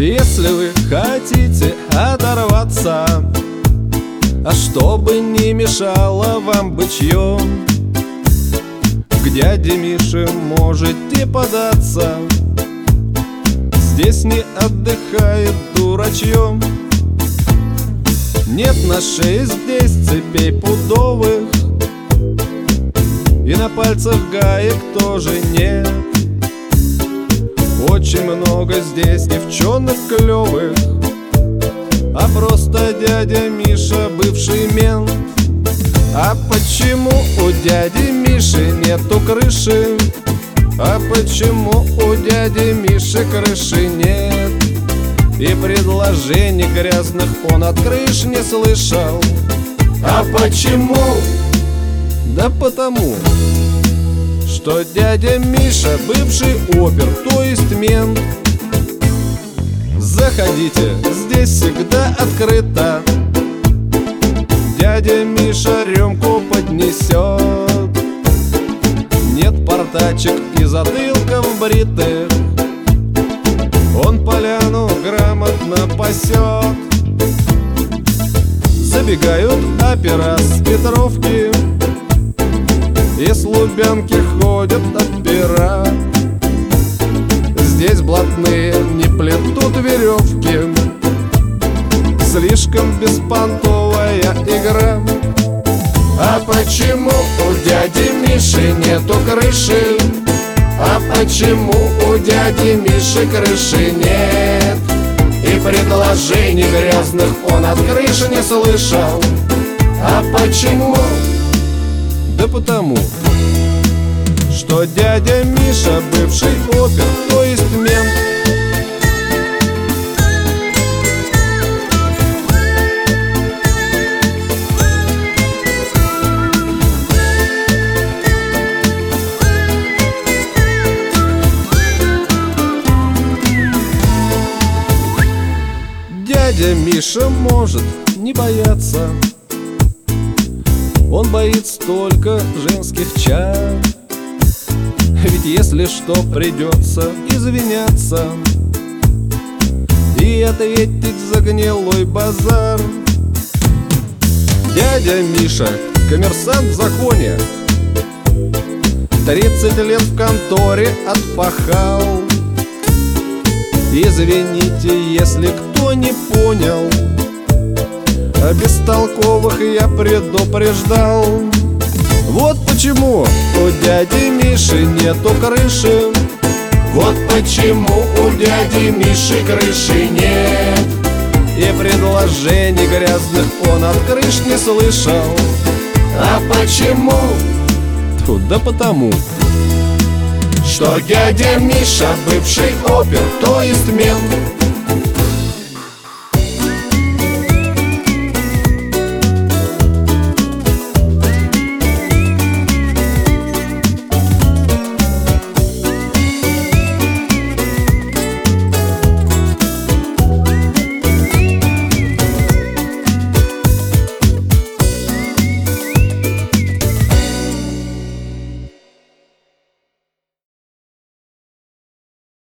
Если вы хотите оторваться, а чтобы не мешало вам бычье, к дяде Мише можете податься. Здесь не отдыхает дурачье. Нет на шее здесь цепей пудовых, и на пальцах гаек тоже нет. Очень много здесь девчонок клёвых, а просто дядя Миша бывший мент. А почему у дяди Миши нету крыши? А почему у дяди Миши крыши нет? И предложений грязных он от крыш не слышал. А почему? Да потому, что дядя Миша бывший опер, то есть мент. Заходите, здесь всегда открыто. Дядя Миша рюмку поднесет. Нет портачек и затылков бритых, он поляну грамотно пасет. Забегают опера с Петровки, и с Лубянки ходят опера. Здесь блатные не плетут веревки, слишком беспонтовая игра. А почему у дяди Миши нету крыши? А почему у дяди Миши крыши нет? И предложений грязных он от крыши не слышал. А почему? Да потому, что дядя Миша бывший опер, то есть мент. Дядя Миша может не бояться, он боится только женских чар. Ведь если что, придется извиняться и ответить за гнилой базар. Дядя Миша коммерсант в законе, 30 лет в конторе отпахал. Извините, если кто не понял, а бестолковых я предупреждал. Вот почему у дяди Миши нету крыши. Вот почему у дяди Миши крыши нет. И предложений грязных он от крыш не слышал. А почему? Да потому, что дядя Миша бывший опер, то есть мент.